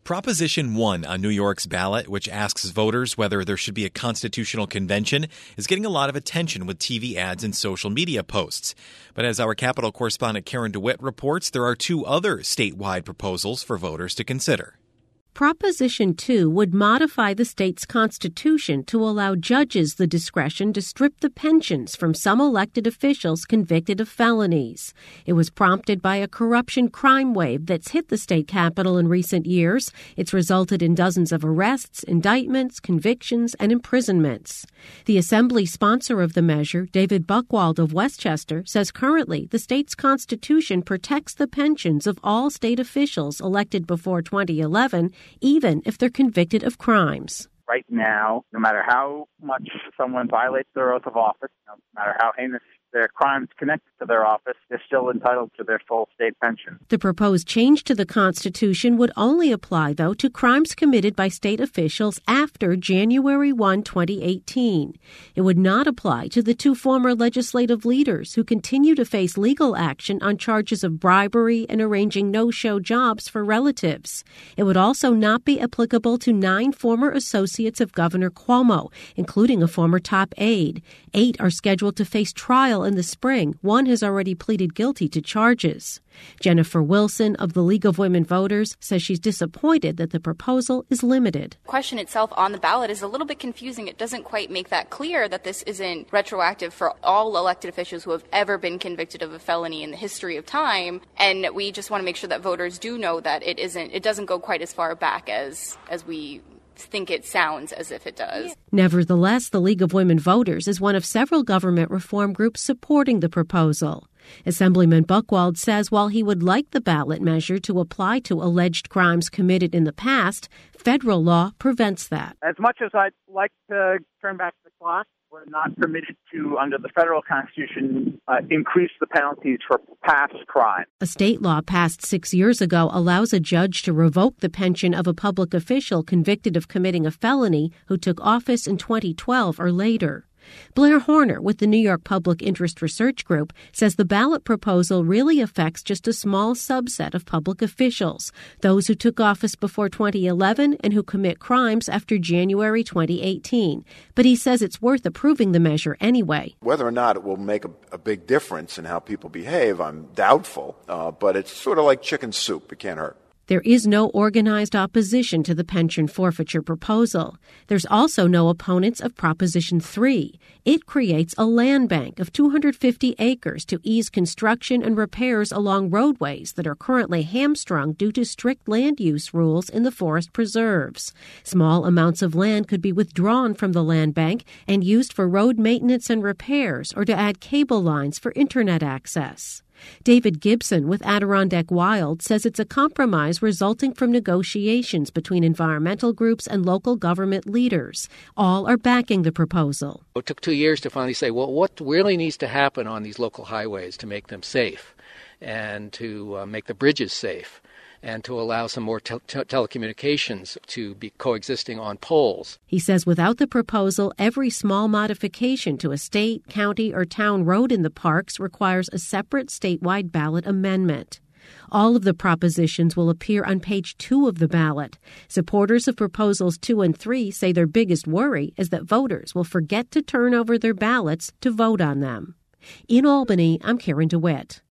Proposition 1 on New York's ballot, which asks voters whether there should be a constitutional convention, is getting a lot of attention with TV ads and social media posts. But as our Capitol correspondent Karen DeWitt reports, there are two other statewide proposals for voters to consider. Proposition 2 would modify the state's constitution to allow judges the discretion to strip the pensions from some elected officials convicted of felonies. It was prompted by a corruption crime wave that's hit the state capitol in recent years. It's resulted in dozens of arrests, indictments, convictions, and imprisonments. The assembly sponsor of the measure, David Buchwald of Westchester, says currently the state's constitution protects the pensions of all state officials elected before 2011, even if they're convicted of crimes. Right now, no matter how much someone violates their oath of office, no matter how heinous their crimes connected to their office, they're still entitled to their full state pension. The proposed change to the Constitution would only apply, though, to crimes committed by state officials after January 1, 2018. It would not apply to the two former legislative leaders who continue to face legal action on charges of bribery and arranging no-show jobs for relatives. It would also not be applicable to 9 former associates of Governor Cuomo, including a former top aide. 8 are scheduled to face trial in the spring. 1 has already pleaded guilty to charges. Jennifer Wilson of the League of Women Voters says she's disappointed that the proposal is limited. The question itself on the ballot is a little bit confusing. It doesn't quite make that clear that this isn't retroactive for all elected officials who have ever been convicted of a felony in the history of time. And we just want to make sure that voters do know that it doesn't go quite as far back as we think it sounds as if it does. Nevertheless, the League of Women Voters is one of several government reform groups supporting the proposal. Assemblyman Buchwald says while he would like the ballot measure to apply to alleged crimes committed in the past, federal law prevents that. As much as I'd like to turn back the clock, we're not permitted to, under the federal Constitution, increase the penalties for past crimes. A state law passed 6 years ago allows a judge to revoke the pension of a public official convicted of committing a felony who took office in 2012 or later. Blair Horner with the New York Public Interest Research Group says the ballot proposal really affects just a small subset of public officials, those who took office before 2011 and who commit crimes after January 2018. But he says it's worth approving the measure anyway. Whether or not it will make a big difference in how people behave, I'm doubtful, but it's sort of like chicken soup. It can't hurt. There is no organized opposition to the pension forfeiture proposal. There's also no opponents of Proposition 3. It creates a land bank of 250 acres to ease construction and repairs along roadways that are currently hamstrung due to strict land use rules in the forest preserves. Small amounts of land could be withdrawn from the land bank and used for road maintenance and repairs or to add cable lines for internet access. David Gibson with Adirondack Wild says it's a compromise resulting from negotiations between environmental groups and local government leaders. All are backing the proposal. It took 2 years to finally say, well, what really needs to happen on these local highways to make them safe and to make the bridges safe and to allow some more telecommunications to be coexisting on poles. He says without the proposal, every small modification to a state, county, or town road in the parks requires a separate statewide ballot amendment. All of the propositions will appear on page 2 of the ballot. Supporters of Proposals 2 and 3 say their biggest worry is that voters will forget to turn over their ballots to vote on them. In Albany, I'm Karen DeWitt.